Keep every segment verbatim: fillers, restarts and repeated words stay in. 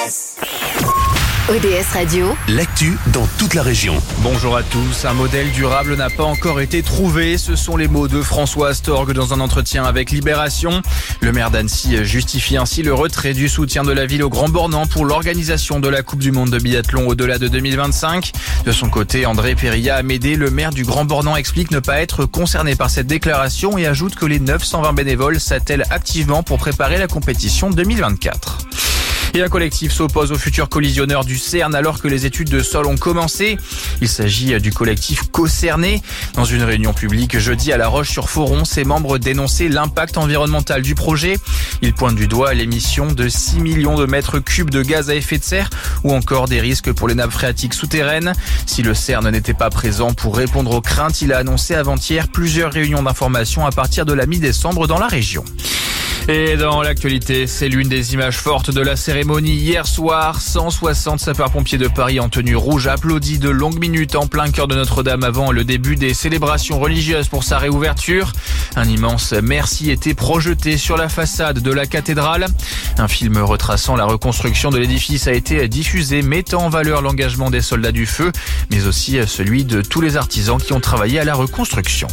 S. O D S Radio, l'actu dans toute la région. Bonjour à tous, un modèle durable n'a pas encore été trouvé. Ce sont les mots de François Astorg dans un entretien avec Libération. Le maire d'Annecy justifie ainsi le retrait du soutien de la ville au Grand Bornand pour l'organisation de la Coupe du Monde de biathlon au-delà de deux mille vingt-cinq. De son côté, André Perilla-Amédée, le maire du Grand Bornand, explique ne pas être concerné par cette déclaration et ajoute que les neuf cent vingt bénévoles s'attellent activement pour préparer la compétition deux mille vingt-quatre. Et un collectif s'oppose au futur collisionneur du CERN alors que les études de sol ont commencé. Il s'agit du collectif Cocerné. Dans une réunion publique jeudi à La Roche-sur-Foron, ses membres dénonçaient l'impact environnemental du projet. Ils pointent du doigt l'émission de six millions de mètres cubes de gaz à effet de serre ou encore des risques pour les nappes phréatiques souterraines. Si le CERN n'était pas présent pour répondre aux craintes, il a annoncé avant-hier plusieurs réunions d'information à partir de la mi-décembre dans la région. Et dans l'actualité, c'est l'une des images fortes de la cérémonie. Hier soir, cent soixante sapeurs-pompiers de Paris en tenue rouge applaudis de longues minutes en plein cœur de Notre-Dame avant le début des célébrations religieuses pour sa réouverture. Un immense merci était projeté sur la façade de la cathédrale. Un film retraçant la reconstruction de l'édifice a été diffusé, mettant en valeur l'engagement des soldats du feu, mais aussi celui de tous les artisans qui ont travaillé à la reconstruction.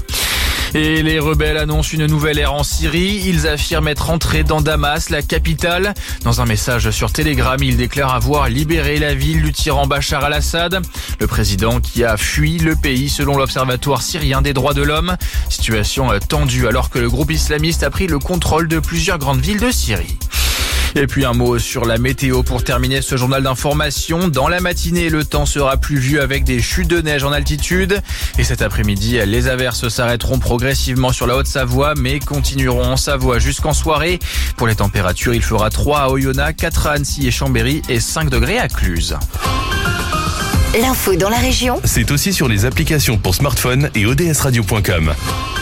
Et les rebelles annoncent une nouvelle ère en Syrie. Ils affirment être entrés dans Damas, la capitale. Dans un message sur Telegram, ils déclarent avoir libéré la ville du tyran Bachar al-Assad, le président qui a fui le pays selon l'Observatoire syrien des droits de l'homme. Situation tendue alors que le groupe islamiste a pris le contrôle de plusieurs grandes villes de Syrie. Et puis un mot sur la météo pour terminer ce journal d'information. Dans la matinée, le temps sera pluvieux avec des chutes de neige en altitude. Et cet après-midi, les averses s'arrêteront progressivement sur la Haute-Savoie, mais continueront en Savoie jusqu'en soirée. Pour les températures, il fera trois à Oyonnax, quatre à Annecy et Chambéry et cinq degrés à Cluse. l'info dans la région, C'est aussi sur les applications pour smartphone et O D S radio point com.